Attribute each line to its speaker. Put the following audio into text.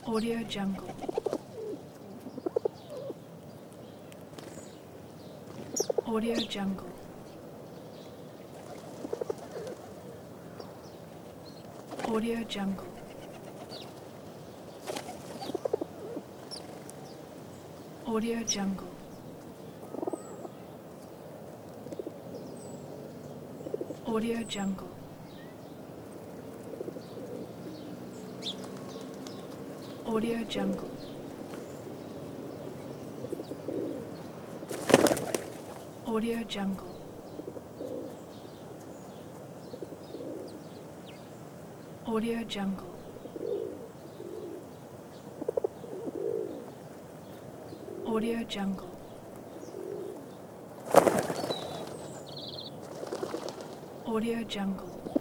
Speaker 1: Audio Jungle. Audio Jungle. Audio Jungle. Audio Jungle. Audio Jungle. Audio Jungle. Audio Jungle. Audio Jungle. Audio Jungle. Audio Jungle.